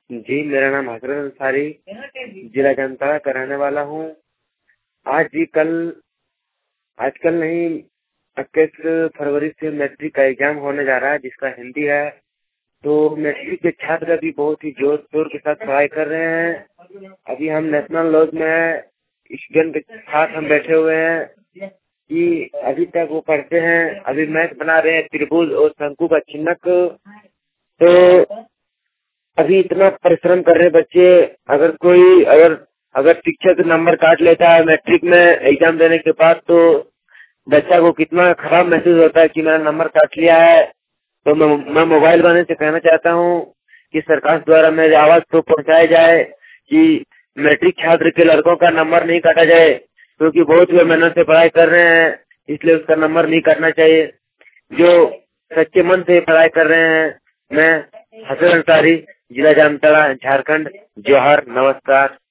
जी, मेरा नाम हसरत अंसारी, जिला जामताड़ा का रहने वाला हूँ। आज ही कल आजकल नहीं 21 फरवरी से मैट्रिक का एग्जाम होने जा रहा है, जिसका हिंदी है। तो मैट्रिक के छात्र अभी बहुत ही जोर शोर के साथ पढ़ाई कर रहे हैं। अभी हम नेशनल लॉज में है, स्टूडेंट के साथ हम बैठे हुए हैं कि अभी तक वो पढ़ते हैं। अभी मैथ बना रहे हैं, त्रिभुज और शंकु का चिन्हक। तो अभी इतना परिश्रम कर रहे बच्चे। अगर अगर शिक्षक नंबर काट लेता है मैट्रिक में एग्जाम देने के बाद, तो बच्चा को कितना खराब महसूस होता है कि मेरा नंबर काट लिया है। तो मैं मोबाइल वाले से कहना चाहता हूँ कि सरकार द्वारा मेरी आवाज तो पहुँचाई जाए कि मैट्रिक छात्र के लड़कों का नंबर नहीं काटा जाए, क्योंकि बहुत वे मेहनत से पढ़ाई कर रहे हैं, इसलिए उसका नंबर नहीं काटना चाहिए। जो सच्चे मन से पढ़ाई कर रहे हैं। मैं हसन अंसारी, जिला जामताड़ा, झारखंड। जोहार, नमस्कार।